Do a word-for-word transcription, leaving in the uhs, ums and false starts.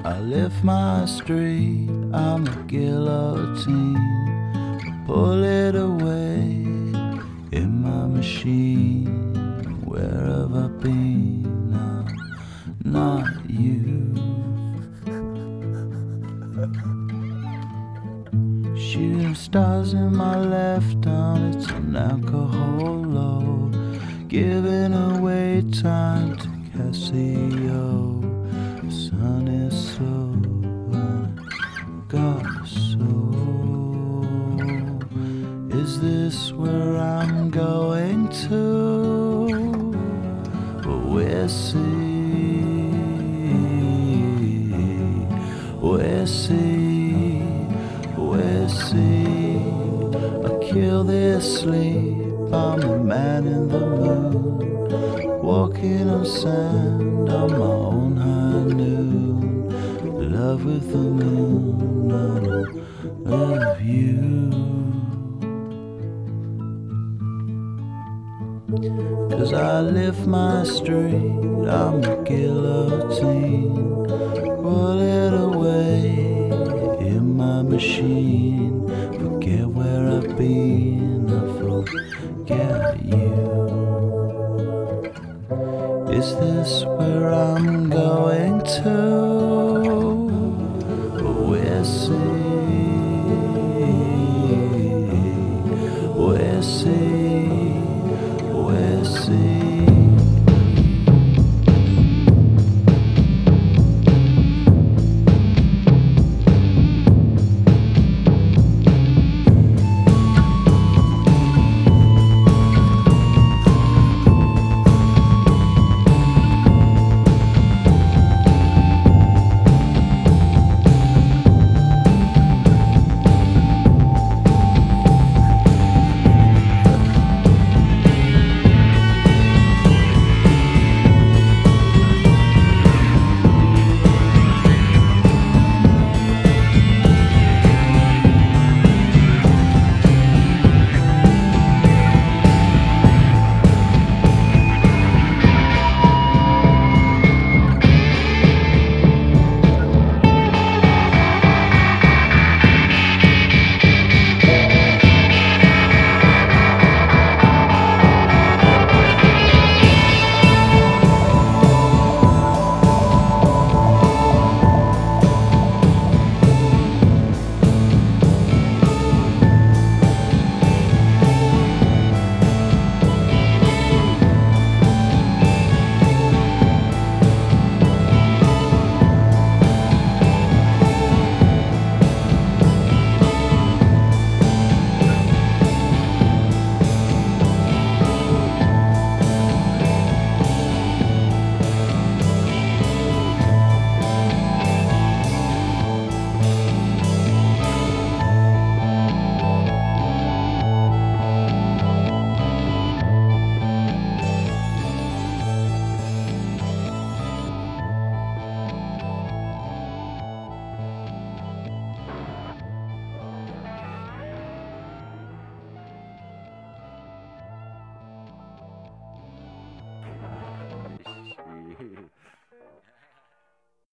I lift my street, I'm a guillotine. Pull it away in my machine. Where have I been? I'm not you. Shooting stars in my left arm, it's an alcohol low. Giving away time to Casio. The sun is slow and I got a soul. Is this where I'm going to? We'll see, we'll see, we'll see. I kill this sleep, I'm a man in the moon. Walking on sand on my own high noon. Love with the moon, I don't love you. Cause I lift my street, I'm a guillotine. Roll it away in my machine. Forget where I've been, I forget you. Is this where I'm going to? We'll see, we'll see.